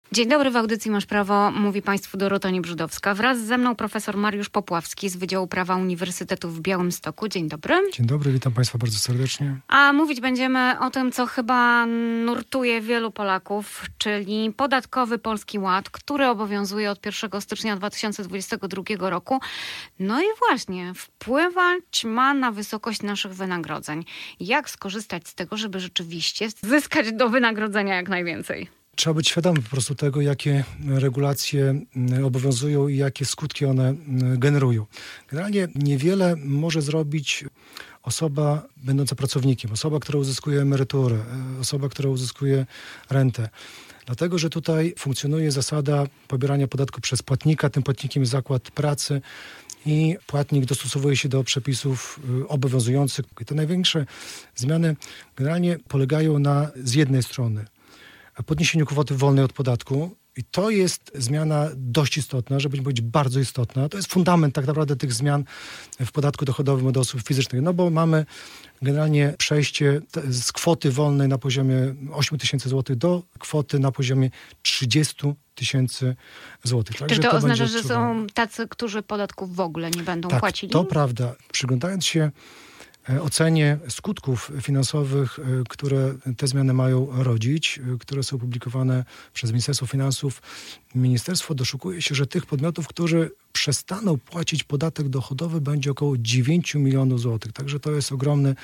Dzień dobry, w audycji Masz Prawo mówi Państwu Dorota Niebrzydowska. Wraz ze mną profesor Mariusz Popławski z Wydziału Prawa Uniwersytetu w Białymstoku. Dzień dobry. Dzień dobry, witam Państwa bardzo serdecznie. A mówić będziemy o tym, co chyba nurtuje wielu Polaków, czyli podatkowy Polski Ład, który obowiązuje od 1 stycznia 2022 roku. No i właśnie, wpływać ma na wysokość naszych wynagrodzeń. Jak skorzystać z tego, żeby rzeczywiście zyskać do wynagrodzenia jak najwięcej? Trzeba być świadomym po prostu tego, jakie regulacje obowiązują i jakie skutki one generują. Generalnie niewiele może zrobić osoba będąca pracownikiem, osoba, która uzyskuje emeryturę, osoba, która uzyskuje rentę. Dlatego, że tutaj funkcjonuje zasada pobierania podatku przez płatnika. Tym płatnikiem jest zakład pracy i płatnik dostosowuje się do przepisów obowiązujących. I te największe zmiany generalnie polegają z jednej strony podniesieniu kwoty wolnej od podatku. I to jest zmiana dość istotna, żeby nie powiedzieć bardzo istotna. To jest fundament tak naprawdę tych zmian w podatku dochodowym od osób fizycznych. No bo mamy generalnie przejście z kwoty wolnej na poziomie 8 tysięcy złotych do kwoty na poziomie 30 tysięcy złotych. Czy to oznacza, że są tacy, którzy podatków w ogóle nie będą płacili? To prawda. Przyglądając się ocenie skutków finansowych, które te zmiany mają rodzić, które są publikowane przez Ministerstwo Finansów. Ministerstwo doszukuje się, że tych podmiotów, którzy przestaną płacić podatek dochodowy, będzie około 9 milionów złotych. Także to jest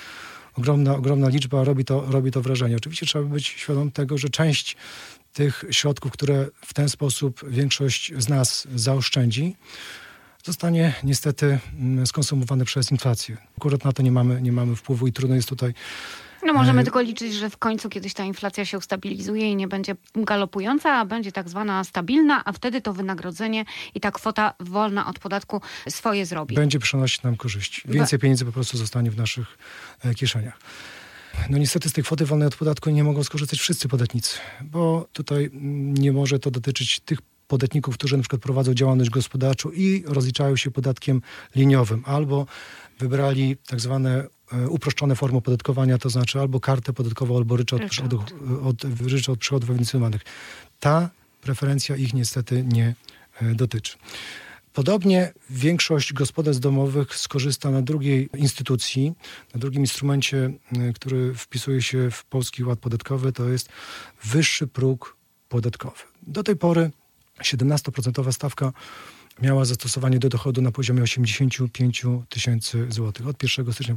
ogromna liczba, robi to wrażenie. Oczywiście trzeba być świadom tego, że część tych środków, które w ten sposób większość z nas zaoszczędzi, zostanie niestety skonsumowane przez inflację. Akurat na to nie mamy wpływu i trudno jest tutaj... No możemy tylko liczyć, że w końcu kiedyś ta inflacja się ustabilizuje i nie będzie galopująca, a będzie tak zwana stabilna, a wtedy to wynagrodzenie i ta kwota wolna od podatku swoje zrobi. Będzie przynosić nam korzyści. Więcej pieniędzy po prostu zostanie w naszych kieszeniach. No niestety z tej kwoty wolnej od podatku nie mogą skorzystać wszyscy podatnicy, bo tutaj nie może to dotyczyć tych podatników, którzy na przykład prowadzą działalność gospodarczą i rozliczają się podatkiem liniowym, albo wybrali tak zwane uproszczone formy opodatkowania, to znaczy albo kartę podatkową, albo ryczałt od przychodów ewidencjonowanych. Ta preferencja ich niestety nie dotyczy. Podobnie większość gospodarstw domowych skorzysta na drugiej instytucji, na drugim instrumencie, który wpisuje się w Polski Ład Podatkowy, to jest wyższy próg podatkowy. Do tej pory 17% stawka miała zastosowanie do dochodu na poziomie 85 tysięcy złotych. Od 1 stycznia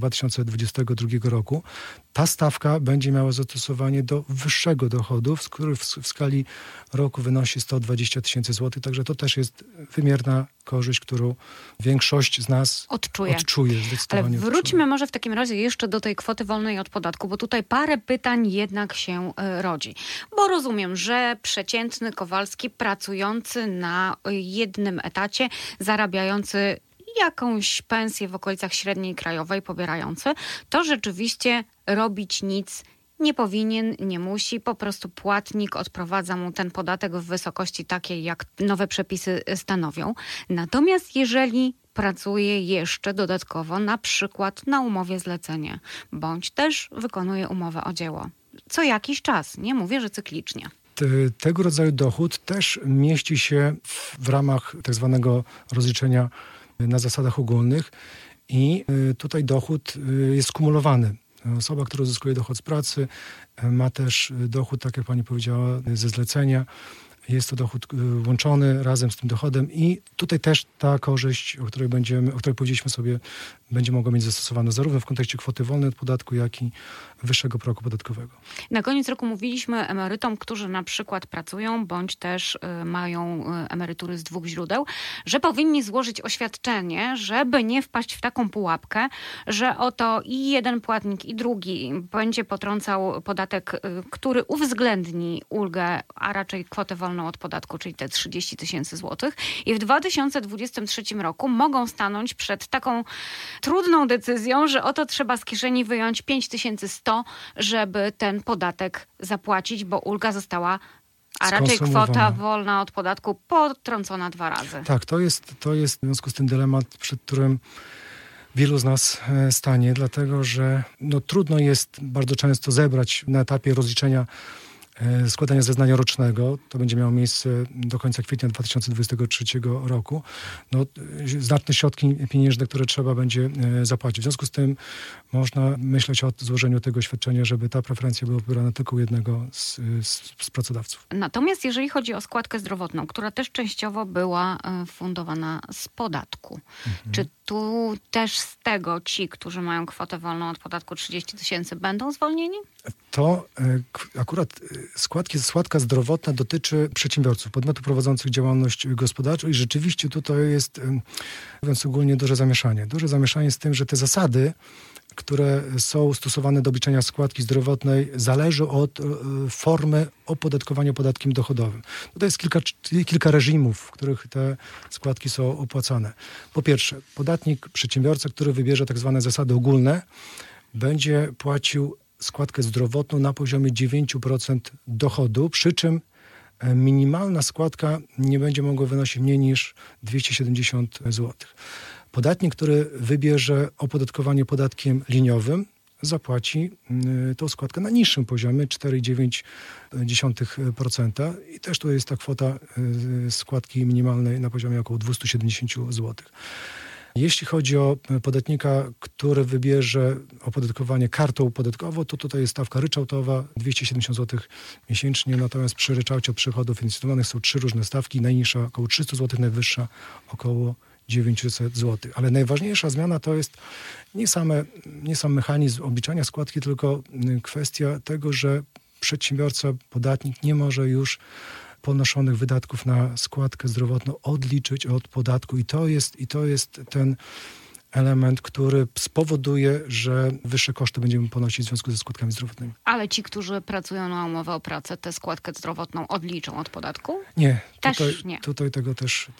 2022 roku ta stawka będzie miała zastosowanie do wyższego dochodu, który w skali roku wynosi 120 tysięcy złotych. Także to też jest wymierna korzyść, którą większość z nas odczuje zdecydowanie. Ale wróćmy może w takim razie jeszcze do tej kwoty wolnej od podatku, bo tutaj parę pytań jednak się rodzi. Bo rozumiem, że przeciętny Kowalski pracujący na jednym etacie, zarabiający jakąś pensję w okolicach średniej krajowej, pobierający, to rzeczywiście robić nic nie powinien, nie musi. Po prostu płatnik odprowadza mu ten podatek w wysokości takiej, jak nowe przepisy stanowią. Natomiast jeżeli pracuje jeszcze dodatkowo, na przykład na umowie zlecenie, bądź też wykonuje umowę o dzieło, co jakiś czas, nie mówię, że cyklicznie. Tego rodzaju dochód też mieści się w ramach tak zwanego rozliczenia na zasadach ogólnych i tutaj dochód jest skumulowany. Osoba, która uzyskuje dochód z pracy, ma też dochód, tak jak pani powiedziała, ze zlecenia. Jest to dochód łączony razem z tym dochodem i tutaj też ta korzyść, o której powiedzieliśmy sobie, będzie mogła mieć zastosowane zarówno w kontekście kwoty wolnej od podatku, jak i wyższego progu podatkowego. Na koniec roku mówiliśmy emerytom, którzy na przykład pracują, bądź też mają emerytury z dwóch źródeł, że powinni złożyć oświadczenie, żeby nie wpaść w taką pułapkę, że oto i jeden płatnik, i drugi będzie potrącał podatek, który uwzględni ulgę, a raczej kwotę wolną od podatku, czyli te 30 tysięcy złotych. I w 2023 roku mogą stanąć przed taką trudną decyzją, że oto trzeba z kieszeni wyjąć 5100, żeby ten podatek zapłacić, bo ulga została, a raczej kwota wolna od podatku potrącona 2 razy. Tak, to jest w związku z tym dylemat, przed którym wielu z nas stanie, dlatego że trudno jest bardzo często zebrać na etapie rozliczenia składania zeznania rocznego. To będzie miało miejsce do końca kwietnia 2023 roku. No, znaczne środki pieniężne, które trzeba będzie zapłacić. W związku z tym można myśleć o złożeniu tego świadczenia, żeby ta preferencja była pobierana tylko u jednego z pracodawców. Natomiast jeżeli chodzi o składkę zdrowotną, która też częściowo była fundowana z podatku, czy tu też z tego ci, którzy mają kwotę wolną od podatku 30 000 będą zwolnieni? To akurat składka zdrowotna dotyczy przedsiębiorców, podmiotów prowadzących działalność gospodarczą i rzeczywiście tutaj jest, mówiąc ogólnie, duże zamieszanie. Duże zamieszanie z tym, że te zasady, które są stosowane do obliczenia składki zdrowotnej, zależą od formy opodatkowania podatkiem dochodowym. Tutaj jest kilka reżimów, w których te składki są opłacane. Po pierwsze, podatnik, przedsiębiorca, który wybierze tak zwane zasady ogólne, będzie płacił składkę zdrowotną na poziomie 9% dochodu, przy czym minimalna składka nie będzie mogła wynosić mniej niż 270 zł. Podatnik, który wybierze opodatkowanie podatkiem liniowym, zapłaci tą składkę na niższym poziomie 4,9% i też tu jest ta kwota składki minimalnej na poziomie około 270 zł. Jeśli chodzi o podatnika, który wybierze opodatkowanie kartą podatkową, to tutaj jest stawka ryczałtowa 270 zł miesięcznie, natomiast przy ryczałcie od przychodów inicjonowanych są 3 różne stawki, najniższa około 300 zł, najwyższa około 900 zł. Ale najważniejsza zmiana to jest nie sam mechanizm obliczania składki, tylko kwestia tego, że przedsiębiorca, podatnik nie może już ponoszonych wydatków na składkę zdrowotną odliczyć od podatku i to jest ten element, który spowoduje, że wyższe koszty będziemy ponosić w związku ze składkami zdrowotnymi. Ale ci, którzy pracują na umowę o pracę, tę składkę zdrowotną odliczą od podatku? Nie. Też nie. Tutaj tego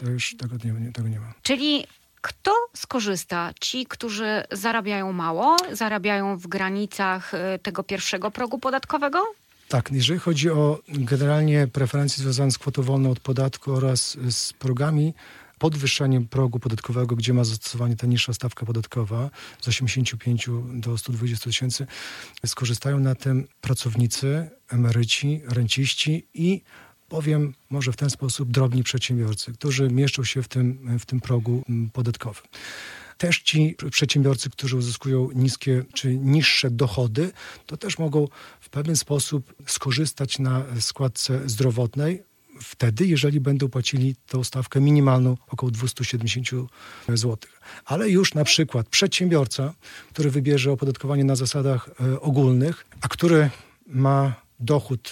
nie ma. Czyli kto skorzysta? Ci, którzy zarabiają mało, zarabiają w granicach tego pierwszego progu podatkowego? Tak, jeżeli chodzi o generalnie preferencje związane z kwotą wolną od podatku oraz z progami, podwyższeniem progu podatkowego, gdzie ma zastosowanie ta niższa stawka podatkowa z 85 do 120 tysięcy, skorzystają na tym pracownicy, emeryci, renciści i powiem może w ten sposób drobni przedsiębiorcy, którzy mieszczą się w tym progu podatkowym. Też ci przedsiębiorcy, którzy uzyskują niskie czy niższe dochody, to też mogą w pewien sposób skorzystać na składce zdrowotnej wtedy, jeżeli będą płacili tą stawkę minimalną około 270 zł. Ale już na przykład przedsiębiorca, który wybierze opodatkowanie na zasadach ogólnych, a który ma dochód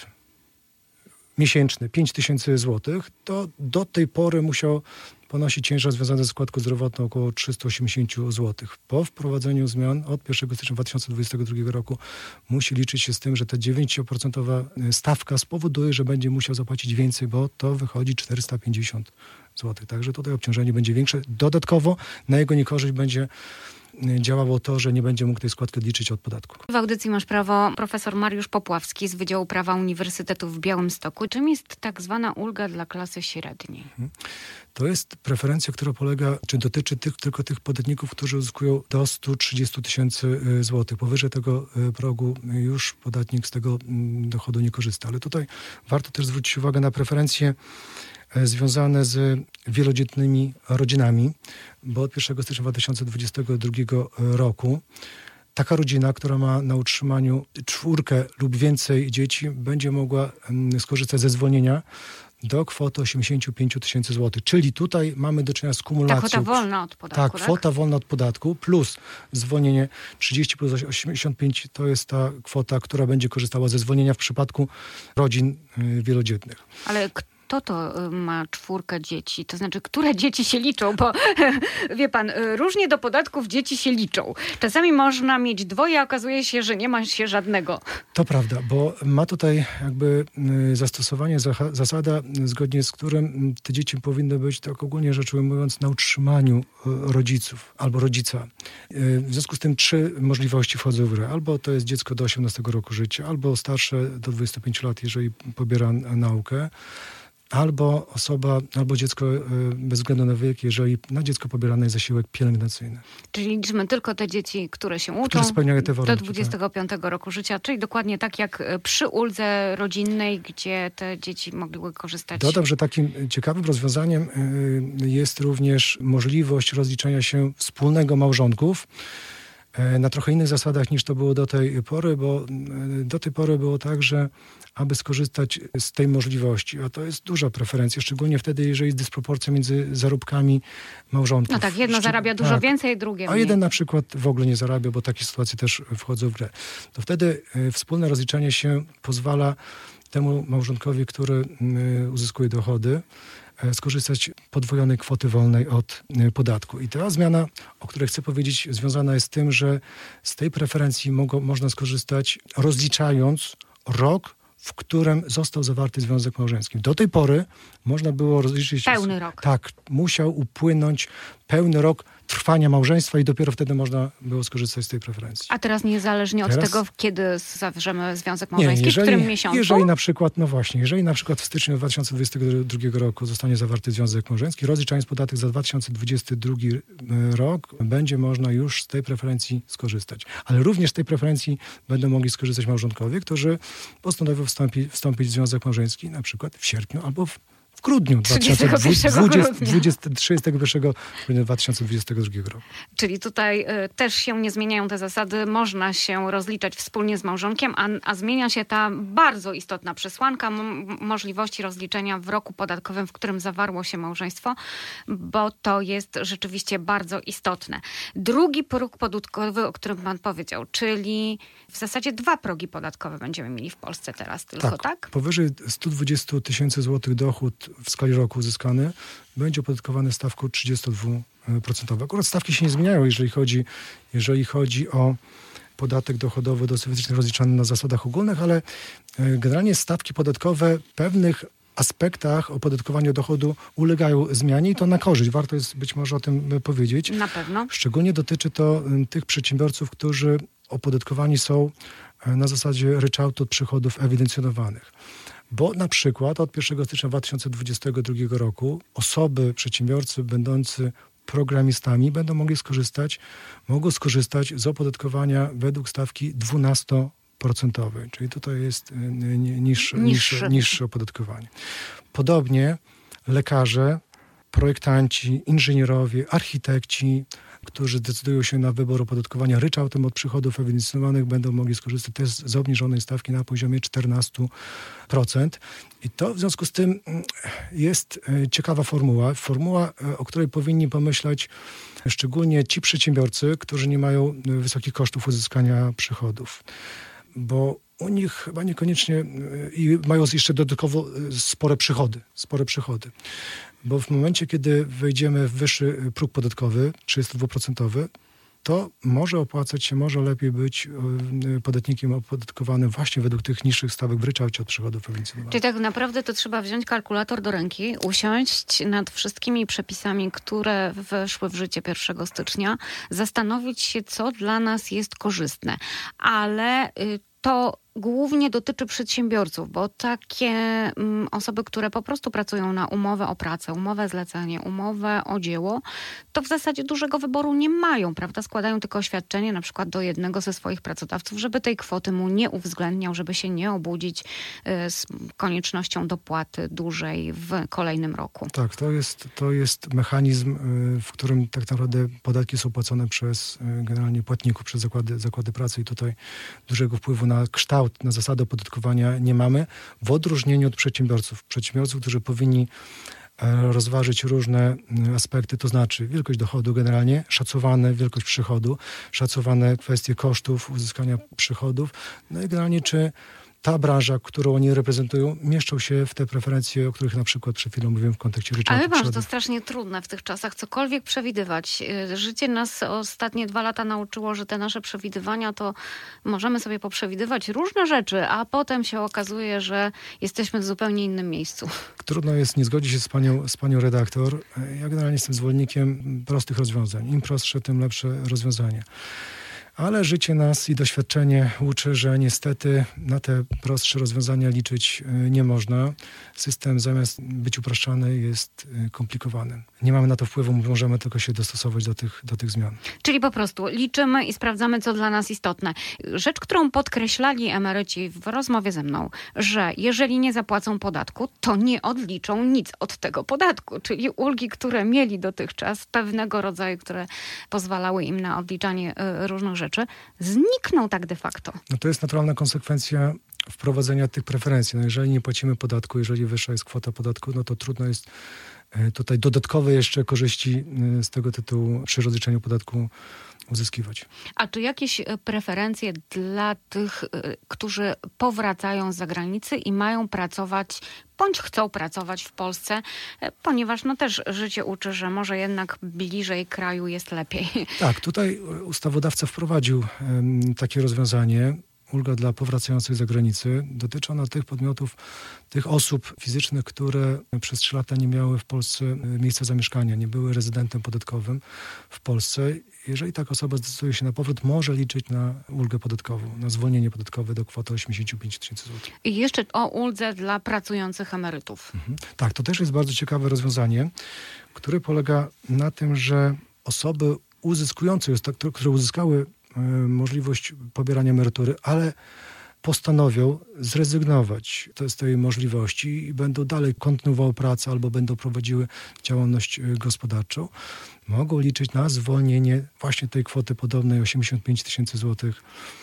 miesięczny 5 000 zł, to do tej pory musiał ponosić ciężar związany ze składką zdrowotną około 380 zł. Po wprowadzeniu zmian od 1 stycznia 2022 roku musi liczyć się z tym, że ta 9% stawka spowoduje, że będzie musiał zapłacić więcej, bo to wychodzi 450 zł. Także tutaj obciążenie będzie większe. Dodatkowo na jego niekorzyść będzie działało to, że nie będzie mógł tej składki odliczyć od podatku. W audycji Masz Prawo profesor Mariusz Popławski z Wydziału Prawa Uniwersytetu w Białymstoku. Czym jest tak zwana ulga dla klasy średniej? To jest preferencja, która dotyczy tylko tych podatników, którzy uzyskują do 130 tysięcy złotych. Powyżej tego progu już podatnik z tego dochodu nie korzysta. Ale tutaj warto też zwrócić uwagę na preferencje związane z wielodzietnymi rodzinami, bo od 1 stycznia 2022 roku taka rodzina, która ma na utrzymaniu 4 lub więcej dzieci, będzie mogła skorzystać ze zwolnienia do kwoty 85 tysięcy złotych. Czyli tutaj mamy do czynienia z kumulacją. Ta kwota wolna od podatku, tak? Kwota wolna od podatku plus zwolnienie 30 plus 85 to jest ta kwota, która będzie korzystała ze zwolnienia w przypadku rodzin wielodzietnych. Ale kto to ma 4 dzieci? To znaczy, które dzieci się liczą? Bo wie pan, różnie do podatków dzieci się liczą. Czasami można mieć 2, a okazuje się, że nie ma się żadnego. To prawda, bo ma tutaj jakby zastosowanie zasada, zgodnie z którym te dzieci powinny być, tak ogólnie rzecz ujmując, na utrzymaniu rodziców albo rodzica. W związku z tym 3 możliwości wchodzą w grę. Albo to jest dziecko do 18 roku życia, albo starsze do 25 lat, jeżeli pobiera naukę. albo dziecko bez względu na wiek, jeżeli na dziecko pobierany jest zasiłek pielęgnacyjny. Czyli liczymy tylko te dzieci, które się uczą Które spełniają te warunki, do 25 roku życia, czyli dokładnie tak jak przy uldze rodzinnej, gdzie te dzieci mogły korzystać. Dodam, że takim ciekawym rozwiązaniem jest również możliwość rozliczenia się wspólnego małżonków na trochę innych zasadach niż to było do tej pory, bo do tej pory było tak, że aby skorzystać z tej możliwości, a to jest duża preferencja, szczególnie wtedy, jeżeli jest dysproporcja między zarobkami małżonków. No tak, jedno zarabia dużo więcej, drugie mniej. A jeden na przykład w ogóle nie zarabia, bo takie sytuacje też wchodzą w grę. To wtedy wspólne rozliczenie się pozwala temu małżonkowi, który uzyskuje dochody, skorzystać podwojonej kwoty wolnej od podatku. I ta zmiana, o której chcę powiedzieć, związana jest z tym, że z tej preferencji można skorzystać, rozliczając rok, w którym został zawarty związek małżeński. Do tej pory można było rozliczyć... Pełny rok. Tak, musiał upłynąć pełny rok trwania małżeństwa i dopiero wtedy można było skorzystać z tej preferencji. A teraz niezależnie od tego, kiedy zawrzemy związek małżeński, w którym miesiącu? Jeżeli na przykład w styczniu 2022 roku zostanie zawarty związek małżeński, rozliczając podatek za 2022 rok, będzie można już z tej preferencji skorzystać. Ale również z tej preferencji będą mogli skorzystać małżonkowie, którzy postanowią wstąpić w związek małżeński na przykład w sierpniu albo w grudniu 2022 roku. Czyli tutaj też się nie zmieniają te zasady. Można się rozliczać wspólnie z małżonkiem, a zmienia się ta bardzo istotna przesłanka możliwości rozliczenia w roku podatkowym, w którym zawarło się małżeństwo, bo to jest rzeczywiście bardzo istotne. Drugi próg podatkowy, o którym pan powiedział, czyli w zasadzie 2 progi podatkowe będziemy mieli w Polsce teraz tylko, tak? Powyżej 120 000 złotych dochód w skali roku uzyskany będzie opodatkowany stawką 32%. Akurat stawki się nie zmieniają, jeżeli chodzi o podatek dochodowy dosyć fizyczny rozliczany na zasadach ogólnych, ale generalnie stawki podatkowe w pewnych aspektach opodatkowania dochodu ulegają zmianie i to na korzyść. Warto jest być może o tym powiedzieć. Na pewno. Szczególnie dotyczy to tych przedsiębiorców, którzy opodatkowani są na zasadzie ryczałtu od przychodów ewidencjonowanych. Bo na przykład od 1 stycznia 2022 roku przedsiębiorcy będący programistami mogą skorzystać z opodatkowania według stawki 12%. Czyli tutaj jest niższe opodatkowanie. Podobnie lekarze, projektanci, inżynierowie, architekci, którzy decydują się na wybór opodatkowania ryczałtem od przychodów ewidencjonowanych, będą mogli skorzystać też z obniżonej stawki na poziomie 14%. I to w związku z tym jest ciekawa formuła, o której powinni pomyśleć szczególnie ci przedsiębiorcy, którzy nie mają wysokich kosztów uzyskania przychodów. Bo u nich chyba niekoniecznie i mają jeszcze dodatkowo spore przychody. Bo w momencie, kiedy wejdziemy w wyższy próg podatkowy, 32%, to może opłacać się, może lepiej być podatnikiem opodatkowanym właśnie według tych niższych stawek w ryczałcie od przychodów ewidencjonowanych. Czyli tak naprawdę to trzeba wziąć kalkulator do ręki, usiąść nad wszystkimi przepisami, które weszły w życie 1 stycznia, zastanowić się, co dla nas jest korzystne. Ale to głównie dotyczy przedsiębiorców, bo takie osoby, które po prostu pracują na umowę o pracę, umowę zlecenie, umowę o dzieło, to w zasadzie dużego wyboru nie mają, prawda? Składają tylko oświadczenie na przykład do jednego ze swoich pracodawców, żeby tej kwoty mu nie uwzględniał, żeby się nie obudzić z koniecznością dopłaty dłużej w kolejnym roku. Tak, to jest mechanizm, w którym tak naprawdę podatki są płacone przez generalnie płatników, przez zakłady pracy i tutaj dużego wpływu na kształt, na zasady opodatkowania nie mamy, w odróżnieniu od przedsiębiorców, którzy powinni rozważyć różne aspekty, to znaczy wielkość dochodu generalnie, szacowane wielkość przychodu, szacowane kwestie kosztów uzyskania przychodów, no i generalnie czy ta branża, którą oni reprezentują, mieszczą się w te preferencje, o których na przykład przed chwilą mówiłem w kontekście ryczałtu. Ale chyba, że to strasznie trudne w tych czasach cokolwiek przewidywać. Życie nas ostatnie 2 lata nauczyło, że te nasze przewidywania to możemy sobie poprzewidywać różne rzeczy, a potem się okazuje, że jesteśmy w zupełnie innym miejscu. Trudno jest nie zgodzić się z panią redaktor. Ja generalnie jestem zwolennikiem prostych rozwiązań. Im prostsze, tym lepsze rozwiązanie. Ale życie nas i doświadczenie uczy, że niestety na te prostsze rozwiązania liczyć nie można. System zamiast być upraszczany jest komplikowany. Nie mamy na to wpływu, możemy tylko się dostosować do tych zmian. Czyli po prostu liczymy i sprawdzamy, co dla nas istotne. Rzecz, którą podkreślali emeryci w rozmowie ze mną, że jeżeli nie zapłacą podatku, to nie odliczą nic od tego podatku. Czyli ulgi, które mieli dotychczas, pewnego rodzaju, które pozwalały im na odliczanie różnych rzeczy, znikną tak de facto. No to jest naturalna konsekwencja wprowadzenia tych preferencji. No jeżeli nie płacimy podatku, jeżeli wyższa jest kwota podatku, no to trudno jest tutaj dodatkowe jeszcze korzyści z tego tytułu przy rozliczeniu podatku uzyskiwać. A czy jakieś preferencje dla tych, którzy powracają z zagranicy i mają pracować, bądź chcą pracować w Polsce, ponieważ no też życie uczy, że może jednak bliżej kraju jest lepiej. Tak, tutaj ustawodawca wprowadził takie rozwiązanie. Ulga dla powracających z zagranicy. Dotyczy ona tych podmiotów, tych osób fizycznych, które przez 3 lata nie miały w Polsce miejsca zamieszkania, nie były rezydentem podatkowym w Polsce. Jeżeli taka osoba zdecyduje się na powrót, może liczyć na ulgę podatkową, na zwolnienie podatkowe do kwoty 85 000 złotych. I jeszcze o uldze dla pracujących emerytów. Tak, to też jest bardzo ciekawe rozwiązanie, które polega na tym, że osoby uzyskujące, które uzyskały możliwość pobierania emerytury, ale postanowią zrezygnować z tej możliwości i będą dalej kontynuowały pracę albo będą prowadziły działalność gospodarczą, mogą liczyć na zwolnienie właśnie tej kwoty podobnej 85 000 złotych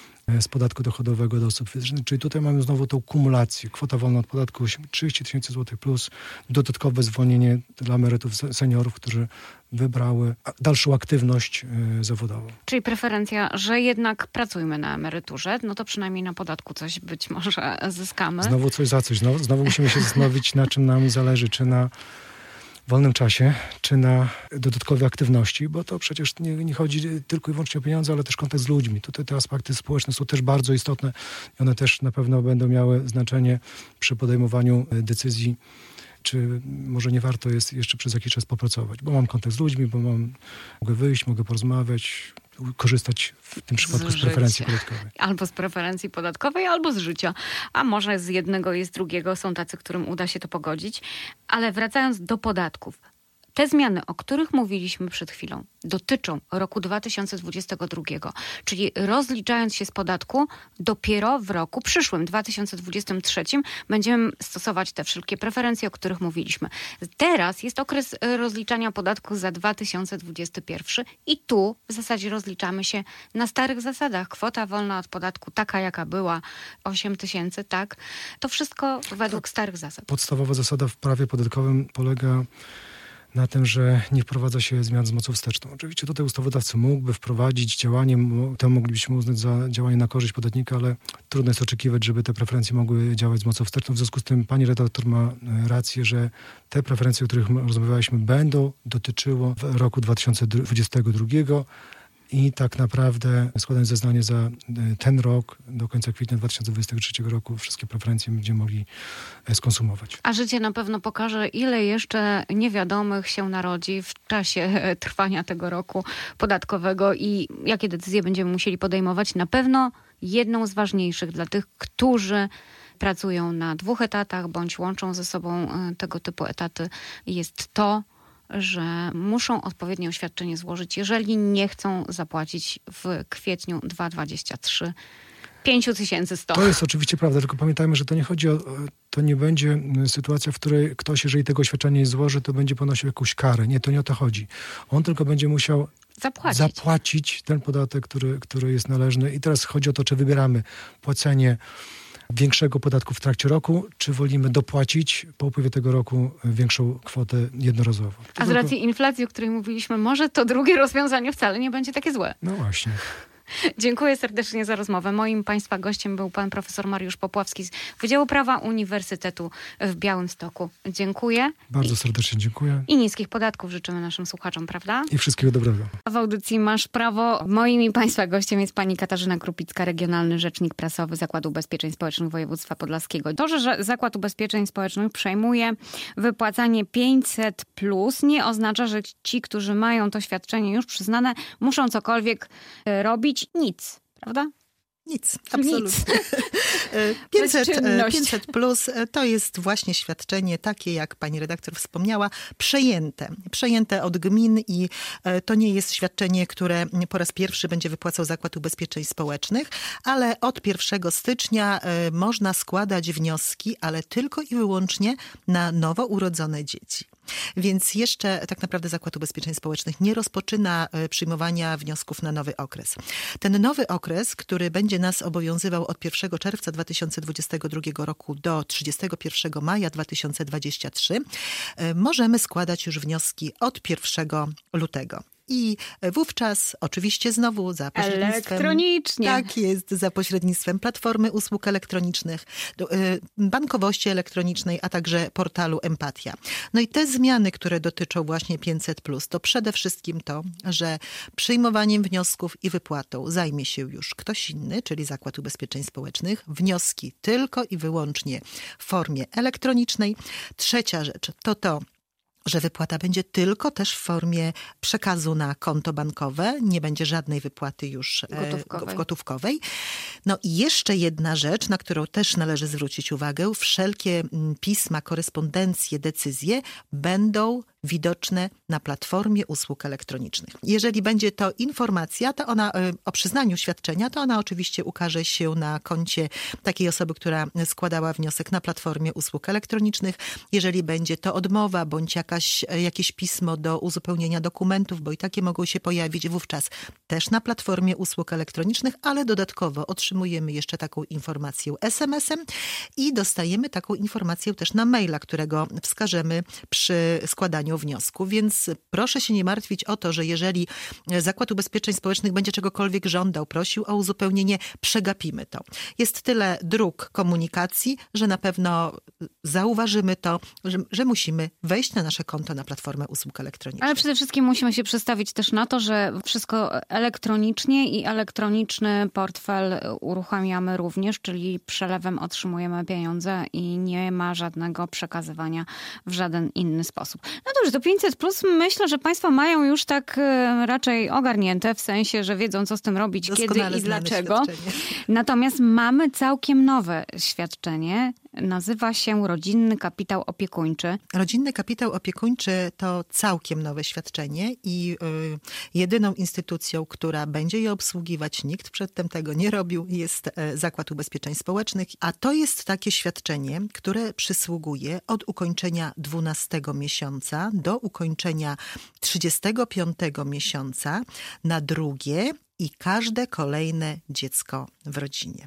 z podatku dochodowego do osób fizycznych. Czyli tutaj mamy znowu tą kumulację. Kwota wolna od podatku 30 000 złotych plus dodatkowe zwolnienie dla emerytów, seniorów, którzy wybrały dalszą aktywność zawodową. Czyli preferencja, że jednak pracujmy na emeryturze, no to przynajmniej na podatku coś być może zyskamy. Znowu coś za coś. Znowu musimy się zastanowić, na czym nam zależy, czy na wolnym czasie, czy na dodatkowe aktywności, bo to przecież nie chodzi tylko i wyłącznie o pieniądze, ale też kontakt z ludźmi. Tutaj te aspekty społeczne są też bardzo istotne i one też na pewno będą miały znaczenie przy podejmowaniu decyzji, czy może nie warto jest jeszcze przez jakiś czas popracować, bo mam kontakt z ludźmi, bo mogę wyjść, mogę porozmawiać, korzystać w tym przypadku z preferencji podatkowej. Albo z preferencji podatkowej, albo z życia. A może z jednego i z drugiego. Są tacy, którym uda się to pogodzić. Ale wracając do podatków. Te zmiany, o których mówiliśmy przed chwilą, dotyczą roku 2022, czyli rozliczając się z podatku, dopiero w roku przyszłym, 2023, będziemy stosować te wszelkie preferencje, o których mówiliśmy. Teraz jest okres rozliczania podatku za 2021 i tu w zasadzie rozliczamy się na starych zasadach. Kwota wolna od podatku, taka jaka była, 8 000, tak? To wszystko według starych zasad. Podstawowa zasada w prawie podatkowym polega na tym, że nie wprowadza się zmian z mocą wsteczną. Oczywiście tutaj ustawodawca mógłby wprowadzić działanie, to moglibyśmy uznać za działanie na korzyść podatnika, ale trudno jest oczekiwać, żeby te preferencje mogły działać z mocą wsteczną. W związku z tym pani redaktor ma rację, że te preferencje, o których rozmawialiśmy, będą dotyczyło roku 2022 i tak naprawdę składając zeznanie za ten rok, do końca kwietnia 2023 roku, wszystkie preferencje będziemy mogli skonsumować. A życie na pewno pokaże, ile jeszcze niewiadomych się narodzi w czasie trwania tego roku podatkowego i jakie decyzje będziemy musieli podejmować. Na pewno jedną z ważniejszych dla tych, którzy pracują na 2 etatach bądź łączą ze sobą tego typu etaty, jest to, że muszą odpowiednie oświadczenie złożyć, jeżeli nie chcą zapłacić w kwietniu 2023 5100. To jest oczywiście prawda, tylko pamiętajmy, że to nie chodzi o, to nie będzie sytuacja, w której ktoś, jeżeli tego oświadczenia nie złoży, to będzie ponosił jakąś karę. Nie, to nie o to chodzi. On tylko będzie musiał zapłacić ten podatek, który jest należny. I teraz chodzi o to, czy wybieramy płacenie większego podatku w trakcie roku, czy wolimy dopłacić po upływie tego roku większą kwotę jednorazowo. A z racji inflacji, o której mówiliśmy, może to drugie rozwiązanie wcale nie będzie takie złe. No właśnie. Dziękuję serdecznie za rozmowę. Moim Państwa gościem był pan profesor Mariusz Popławski z Wydziału Prawa Uniwersytetu w Białymstoku. Dziękuję. Bardzo serdecznie dziękuję. I niskich podatków życzymy naszym słuchaczom, prawda? I wszystkiego dobrego. W audycji Masz Prawo. Moim i Państwa gościem jest pani Katarzyna Krupicka, Regionalny Rzecznik Prasowy Zakładu Ubezpieczeń Społecznych Województwa Podlaskiego. To, że Zakład Ubezpieczeń Społecznych przejmuje wypłacanie 500+, nie oznacza, że ci, którzy mają to świadczenie już przyznane, muszą cokolwiek robić. zrobić nic, prawda? Nic, absolutnie. 500 plus to jest właśnie świadczenie takie, jak pani redaktor wspomniała, przejęte od gmin i to nie jest świadczenie, które po raz pierwszy będzie wypłacał Zakład Ubezpieczeń Społecznych, ale od 1 stycznia można składać wnioski, ale tylko i wyłącznie na nowo urodzone dzieci. Więc jeszcze tak naprawdę Zakład Ubezpieczeń Społecznych nie rozpoczyna przyjmowania wniosków na nowy okres. Ten nowy okres, który będzie nas obowiązywał od 1 czerwca 2022 roku do 31 maja 2023, możemy składać już wnioski od 1 lutego. I wówczas oczywiście znowu za pośrednictwem... Elektronicznie. Tak jest, za pośrednictwem Platformy Usług Elektronicznych, bankowości elektronicznej, a także portalu Empatia. No i te zmiany, które dotyczą właśnie 500+, to przede wszystkim to, że przyjmowaniem wniosków i wypłatą zajmie się już ktoś inny, czyli Zakład Ubezpieczeń Społecznych. Wnioski tylko i wyłącznie w formie elektronicznej. Trzecia rzecz to, że wypłata będzie tylko też w formie przekazu na konto bankowe. Nie będzie żadnej wypłaty już gotówkowej. No i jeszcze jedna rzecz, na którą też należy zwrócić uwagę. Wszelkie pisma, korespondencje, decyzje będą widoczne na Platformie Usług Elektronicznych. Jeżeli będzie to informacja, to ona o przyznaniu świadczenia, to ona oczywiście ukaże się na koncie takiej osoby, która składała wniosek na Platformie Usług Elektronicznych. Jeżeli będzie to odmowa bądź jakieś pismo do uzupełnienia dokumentów, bo i takie mogą się pojawić wówczas też na Platformie Usług Elektronicznych, ale dodatkowo otrzymujemy jeszcze taką informację SMS-em i dostajemy taką informację też na maila, którego wskażemy przy składaniu wniosku, więc proszę się nie martwić o to, że jeżeli Zakład Ubezpieczeń Społecznych będzie czegokolwiek żądał, prosił o uzupełnienie, przegapimy to. Jest tyle dróg komunikacji, że na pewno zauważymy to, że musimy wejść na nasze konto na Platformę Usług Elektronicznych. Ale przede wszystkim musimy się przestawić też na to, że wszystko elektronicznie i elektroniczny portfel uruchamiamy również, czyli przelewem otrzymujemy pieniądze i nie ma żadnego przekazywania w żaden inny sposób. No dobrze, to 500 plus myślę, że państwo mają już tak raczej ogarnięte, w sensie, że wiedzą, co z tym robić, doskonale kiedy i dlaczego. Świadczenie. Natomiast mamy całkiem nowe świadczenie. Nazywa się Rodzinny Kapitał Opiekuńczy. Rodzinny Kapitał Opiekuńczy to całkiem nowe świadczenie i jedyną instytucją, która będzie je obsługiwać, nikt przedtem tego nie robił, jest Zakład Ubezpieczeń Społecznych. A to jest takie świadczenie, które przysługuje od ukończenia 12 miesiąca do ukończenia 35 miesiąca na drugie i każde kolejne dziecko w rodzinie.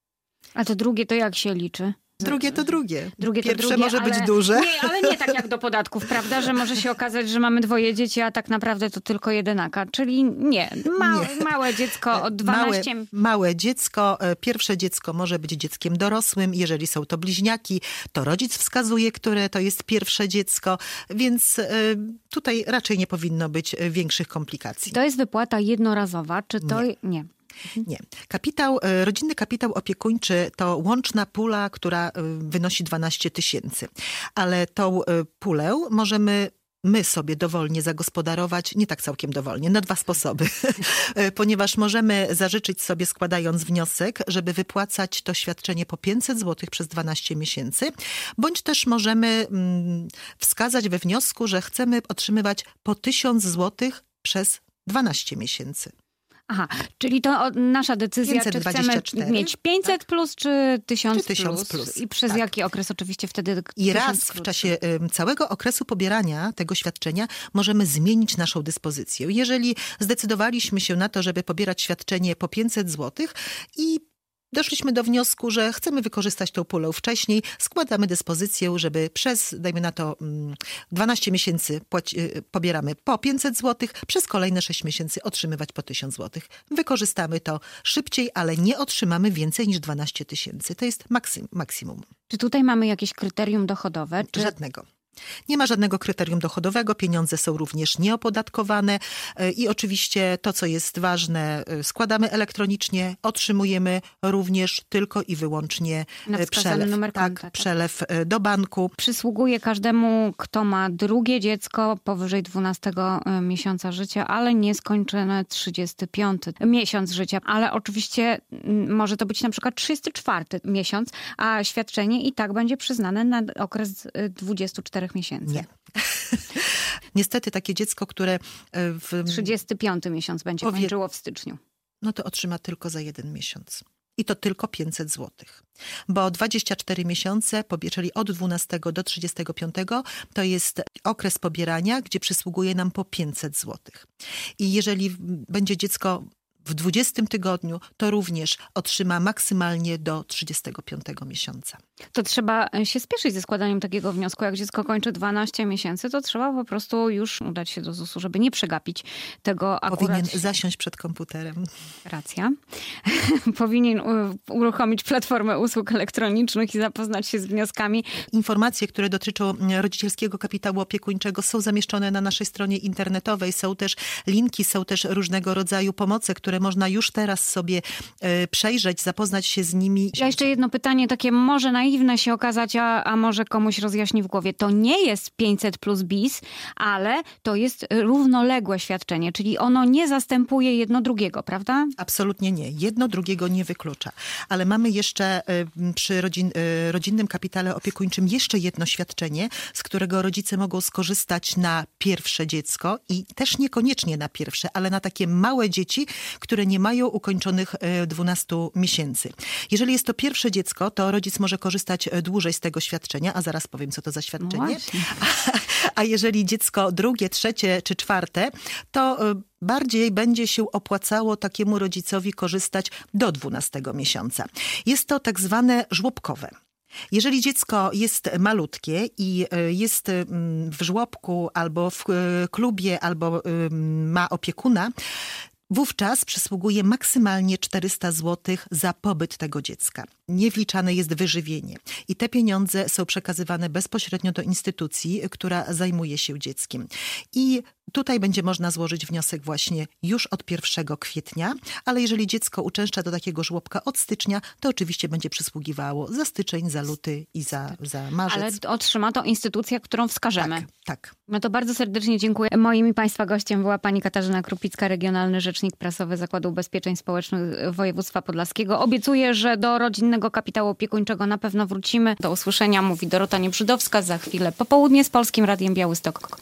A to drugie to jak się liczy? Drugie to drugie. Pierwsze drugie, może być duże. Nie, ale nie tak jak do podatków, prawda? Że może się okazać, że mamy 2 dzieci, a tak naprawdę to tylko 1. Czyli nie. Małe dziecko od 12... Małe dziecko. Pierwsze dziecko może być dzieckiem dorosłym. Jeżeli są to bliźniaki, to rodzic wskazuje, które to jest pierwsze dziecko. Więc tutaj raczej nie powinno być większych komplikacji. To jest wypłata jednorazowa, czy to... Nie. Nie. Rodzinny kapitał opiekuńczy to łączna pula, która wynosi 12 000. Ale tą pulę możemy my sobie dowolnie zagospodarować, nie tak całkiem dowolnie, na 2 sposoby. Ponieważ możemy zażyczyć sobie, składając wniosek, żeby wypłacać to świadczenie po 500 zł przez 12 miesięcy, bądź też możemy wskazać we wniosku, że chcemy otrzymywać po 1000 zł przez 12 miesięcy. Aha, czyli to nasza decyzja, 524, czy chcemy mieć 500 plus, czy 1000 plus. I przez jaki okres oczywiście wtedy? I raz w czasie całego okresu pobierania tego świadczenia możemy zmienić naszą dyspozycję. Jeżeli zdecydowaliśmy się na to, żeby pobierać świadczenie po 500 zł i doszliśmy do wniosku, że chcemy wykorzystać tą pulę wcześniej, składamy dyspozycję, żeby przez, dajmy na to, 12 miesięcy pobieramy po 500 zł, przez kolejne 6 miesięcy otrzymywać po 1000 zł. Wykorzystamy to szybciej, ale nie otrzymamy więcej niż 12 000. To jest maksimum. Czy tutaj mamy jakieś kryterium dochodowe? Żadnego. Nie ma żadnego kryterium dochodowego, pieniądze są również nieopodatkowane i oczywiście to, co jest ważne, składamy elektronicznie, otrzymujemy również tylko i wyłącznie przelew do banku. Przysługuje każdemu, kto ma drugie dziecko powyżej 12 miesiąca życia, ale nieskończone 35 miesiąc życia. Ale oczywiście może to być na przykład 34 miesiąc, a świadczenie i tak będzie przyznane na okres 24 miesięcy. Nie. Niestety takie dziecko, które 35 miesiąc będzie kończyło w styczniu. No to otrzyma tylko za 1 miesiąc. I to tylko 500 zł. Bo 24 miesiące, czyli od 12 do 35, to jest okres pobierania, gdzie przysługuje nam po 500 zł. I jeżeli będzie dziecko w 20 tygodniu, to również otrzyma maksymalnie do 35 miesiąca. To trzeba się spieszyć ze składaniem takiego wniosku. Jak dziecko kończy 12 miesięcy, to trzeba po prostu już udać się do ZUS-u, żeby nie przegapić tego akurat. Powinien zasiąść przed komputerem. Racja. Powinien uruchomić platformę usług elektronicznych i zapoznać się z wnioskami. Informacje, które dotyczą rodzicielskiego kapitału opiekuńczego, są zamieszczone na naszej stronie internetowej. Są też linki, są też różnego rodzaju pomoce, które można już teraz sobie przejrzeć, zapoznać się z nimi. Ja jeszcze jedno pytanie, takie może naiwne się okazać, a może komuś rozjaśni w głowie. To nie jest 500 plus bis, ale to jest równoległe świadczenie, czyli ono nie zastępuje jedno drugiego, prawda? Absolutnie nie. Jedno drugiego nie wyklucza. Ale mamy jeszcze przy rodzinnym kapitale opiekuńczym jeszcze jedno świadczenie, z którego rodzice mogą skorzystać na pierwsze dziecko i też niekoniecznie na pierwsze, ale na takie małe dzieci, które nie mają ukończonych 12 miesięcy. Jeżeli jest to pierwsze dziecko, to rodzic może korzystać dłużej z tego świadczenia, a zaraz powiem, co to za świadczenie. A jeżeli dziecko drugie, trzecie czy czwarte, to bardziej będzie się opłacało takiemu rodzicowi korzystać do 12 miesiąca. Jest to tak zwane żłobkowe. Jeżeli dziecko jest malutkie i jest w żłobku albo w klubie, albo ma opiekuna, wówczas przysługuje maksymalnie 400 zł za pobyt tego dziecka. Nie wliczane jest wyżywienie. I te pieniądze są przekazywane bezpośrednio do instytucji, która zajmuje się dzieckiem. I tutaj będzie można złożyć wniosek właśnie już od 1 kwietnia, ale jeżeli dziecko uczęszcza do takiego żłobka od stycznia, to oczywiście będzie przysługiwało za styczeń, za luty i za marzec. Ale otrzyma to instytucja, którą wskażemy. Tak. No to bardzo serdecznie dziękuję. Moim i Państwa gościem była pani Katarzyna Krupicka, regionalny rzecznik prasowy Zakładu Ubezpieczeń Społecznych Województwa Podlaskiego. Obiecuję, że do rodzinnego kapitału opiekuńczego na pewno wrócimy. Do usłyszenia, mówi Dorota Niebrzydowska. Za chwilę popołudnie z Polskim Radiem Białystok.